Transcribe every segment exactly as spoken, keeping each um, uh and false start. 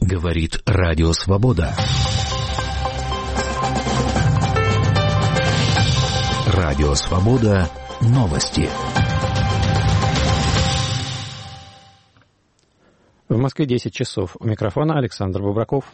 Говорит Радио Свобода. Радио Свобода. Новости. В Москве десять часов. У микрофона Александр Бобраков.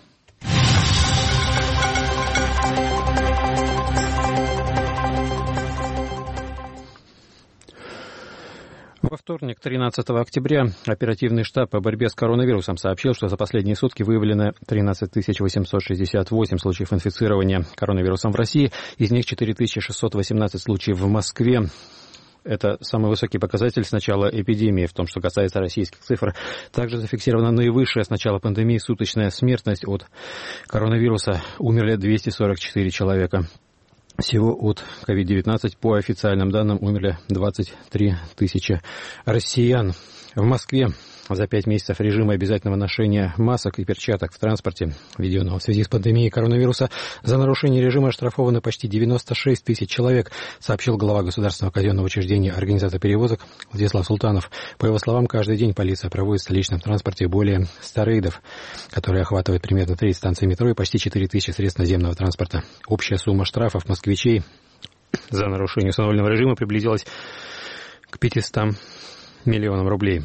Во вторник, тринадцатого октября, оперативный штаб по борьбе с коронавирусом сообщил, что за последние сутки выявлено тринадцать тысяч восемьсот шестьдесят восемь случаев инфицирования коронавирусом в России, из них четыре тысячи шестьсот восемнадцать случаев в Москве. Это самый высокий показатель с начала эпидемии. В том, что касается российских цифр, также зафиксирована наивысшая с начала пандемии суточная смертность от коронавируса. Умерли двести сорок четыре человека. Всего от ковид девятнадцать, по официальным данным, умерли двадцать три тысячи россиян. В Москве за пять месяцев режима обязательного ношения масок и перчаток в транспорте, введенного в связи с пандемией коронавируса, за нарушение режима оштрафованы почти девяносто шесть тысяч человек, сообщил глава Государственного казенного учреждения организатор перевозок Владислав Султанов. По его словам, каждый день полиция проводит в столичном транспорте более ста рейдов, которые охватывают примерно тридцать станций метро и почти четыре тысячи средств наземного транспорта. Общая сумма штрафов москвичей за нарушение установленного режима приблизилась к пятистам миллионам рублей.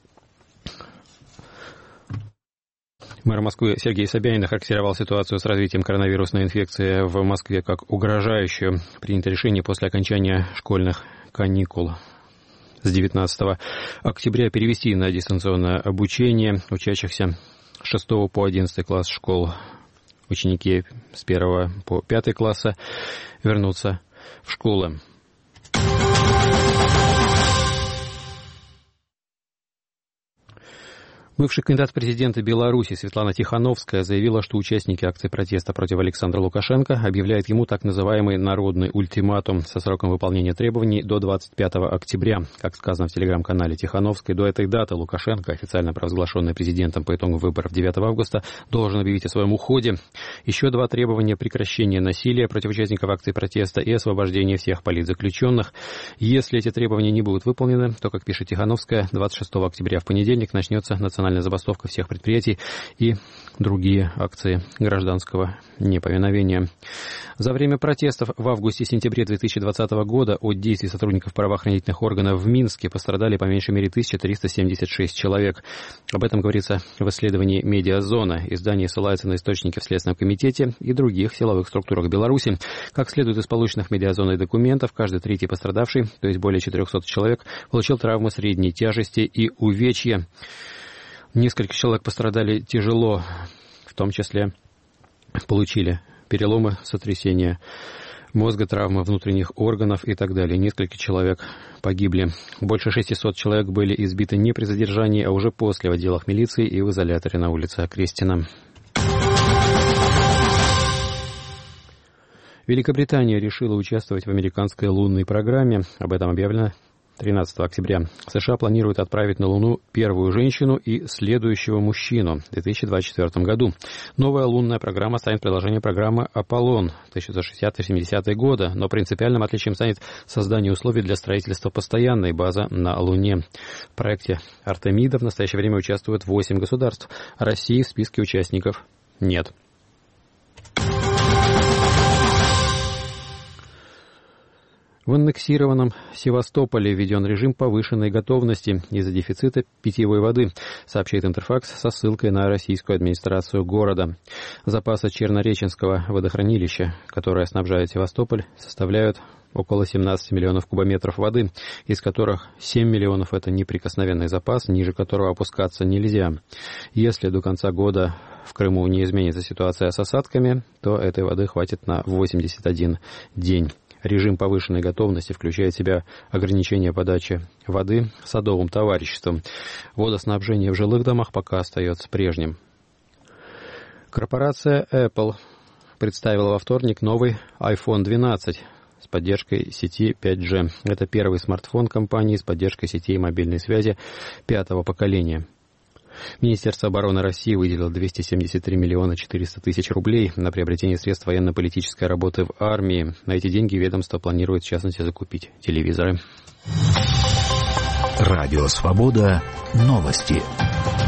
Мэр Москвы Сергей Собянин охарактеризовал ситуацию с развитием коронавирусной инфекции в Москве как угрожающую. Принято решение после окончания школьных каникул с девятнадцатого октября перевести на дистанционное обучение учащихся с шестого по одиннадцатый класс школ. Ученики с первого по пятый класса вернутся в школы. Бывший кандидат в президенты Беларуси Светлана Тихановская заявила, что участники акции протеста против Александра Лукашенко объявляют ему так называемый народный ультиматум со сроком выполнения требований до двадцать пятого октября. Как сказано в телеграм-канале Тихановской, до этой даты Лукашенко, официально провозглашенный президентом по итогам выборов девятого августа, должен объявить о своем уходе. Еще два требования: прекращение насилия против участников акции протеста и освобождение всех политзаключенных. Если эти требования не будут выполнены, то, как пишет Тихановская, двадцать шестого октября в понедельник начнется национальная забастовка всех предприятий и другие акции гражданского неповиновения. За время протестов в августе-сентябре две тысячи двадцатого года от действий сотрудников правоохранительных органов в Минске пострадали по меньшей мере тысяча триста семьдесят шесть человек. Об этом говорится в исследовании «Медиазона». Издание ссылается на источники в Следственном комитете и других силовых структурах Беларуси. Как следует из полученных «Медиазоной» документов, каждый третий пострадавший, то есть более четырехсот человек, получил травмы средней тяжести и увечья. Несколько человек пострадали тяжело, в том числе получили переломы, сотрясения мозга, травмы внутренних органов и так далее. Несколько человек погибли. Больше шестисот человек были избиты не при задержании, а уже после в отделах милиции и в изоляторе на улице Окрестина. Великобритания решила участвовать в американской лунной программе. Об этом объявлено тринадцатого октября. США планируют отправить на Луну первую женщину и следующего мужчину в две тысячи двадцать четвёртом году. Новая лунная программа станет продолжением программы «Аполлон» тысяча девятьсот шестидесятые-семидесятые годы, но принципиальным отличием станет создание условий для строительства постоянной базы на Луне. В проекте «Артемида» в настоящее время участвуют восемь государств. России в списке участников нет. В аннексированном Севастополе введен режим повышенной готовности из-за дефицита питьевой воды, сообщает Интерфакс со ссылкой на российскую администрацию города. Запасы Чернореченского водохранилища, которое снабжает Севастополь, составляют около семнадцать миллионов кубометров воды, из которых семь миллионов – это неприкосновенный запас, ниже которого опускаться нельзя. Если до конца года в Крыму не изменится ситуация с осадками, то этой воды хватит на восемьдесят один день. Режим повышенной готовности включает в себя ограничение подачи воды садовым товариществом. Водоснабжение в жилых домах пока остается прежним. Корпорация Apple представила во вторник новый айфон двенадцать с поддержкой сети пять джи. Это первый смартфон компании с поддержкой сетей мобильной связи пятого поколения. Министерство обороны России выделило двести семьдесят три миллиона четыреста тысяч рублей на приобретение средств военно-политической работы в армии. На эти деньги ведомство планирует, в частности, закупить телевизоры. Радио Свобода. Новости.